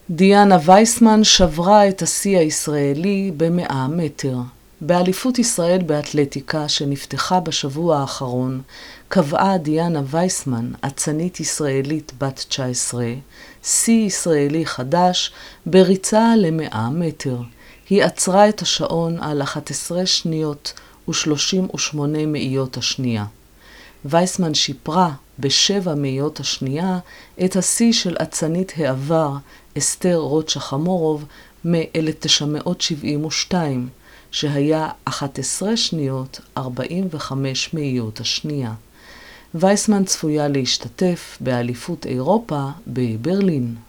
דיאנה וייסמן שברה את השיא הישראלי ב100 מטר. באליפות ישראל באתלטיקה שנפתחה בשבוע האחרון, קבעה דיאנה וייסמן, אצנית ישראלית בת 19, שיא ישראלי חדש בריצה ל100 מטר. היא עצרה את השעון על 11 שניות ו38 מאיות השנייה. וייסמן שיפרה ב7 מאיות השנייה את השיא של אצנית העבר אסתר רוטשה חמורוב מ-1972, שהיה 11 שניות 45 מאיות השנייה. וייסמן צפויה להשתתף באליפות אירופה בברלין.